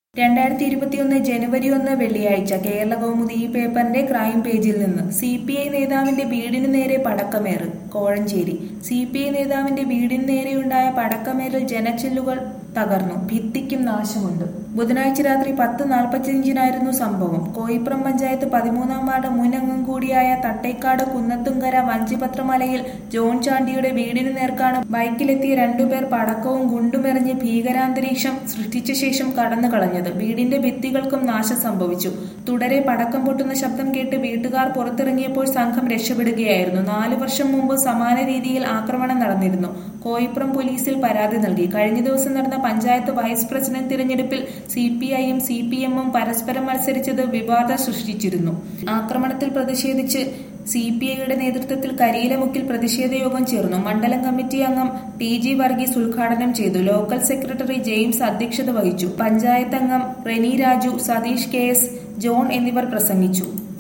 2021 ജനുവരി 1 വെള്ളിയാഴ്ച കേരളകൗമുദി ഈ പേപ്പറിന്റെ ക്രൈം പേജിൽ നിന്ന് CPI നേതാവിന്റെ വീടിന് നേരെ പടക്കമേറ് കോഴഞ്ചേരി. CPI നേതാവിന്റെ വീടിന് നേരെയുണ്ടായ പടക്കമേറിൽ ജനച്ചില്ലുകൾ തകർന്നു, ഭിത്തിക്കും നാശമുണ്ട്. ബുധനാഴ്ച രാത്രി 10:45 സംഭവം. കോയിപ്പുറം പഞ്ചായത്ത് 13-ാം വാർഡ് മുൻ അംഗം കൂടിയായ തട്ടേക്കാട് കുന്നത്തുങ്കര വഞ്ചിപത്രമലയിൽ ജോൺ ചാണ്ടിയുടെ വീടിന് നേർക്കാണ് ബൈക്കിലെത്തിയ രണ്ടുപേർ പടക്കവും ഗുണ്ടുമെറിഞ്ഞ് ഭീകരാന്തരീക്ഷം സൃഷ്ടിച്ച ശേഷം കടന്നു കളഞ്ഞത്. വീടിന്റെ ഭിത്തികൾക്കും നാശം സംഭവിച്ചു. തുടരെ പടക്കം പൊട്ടുന്ന ശബ്ദം കേട്ട് വീട്ടുകാർ പുറത്തിറങ്ങിയപ്പോൾ സംഘം രക്ഷപ്പെടുകയായിരുന്നു. 4 വർഷം മുമ്പ് സമാന രീതിയിൽ ആക്രമണം നടന്നിരുന്നു. കോയിപ്പുറം പോലീസിൽ പരാതി നൽകി. കഴിഞ്ഞ ദിവസം നടന്ന പഞ്ചായത്ത് വൈസ് പ്രസിഡന്റ് തിരഞ്ഞെടുപ്പിൽ CPIയും CPMും പരസ്പരം മത്സരിച്ചത് വിവാദം സൃഷ്ടിച്ചിരുന്നു. ആക്രമണത്തിൽ പ്രതിഷേധിച്ച് CPIയുടെ നേതൃത്വത്തിൽ കരിയിലമുക്കിൽ പ്രതിഷേധ യോഗം ചേർന്നു. മണ്ഡലം കമ്മിറ്റി അംഗം TG വർഗീസ് ഉദ്ഘാടനം ചെയ്തു. ലോക്കൽ സെക്രട്ടറി ജെയിംസ് അധ്യക്ഷത വഹിച്ചു. പഞ്ചായത്ത് അംഗം റെനി രാജു, സതീഷ് KS, ജോൺ എന്നിവർ പ്രസംഗിച്ചു.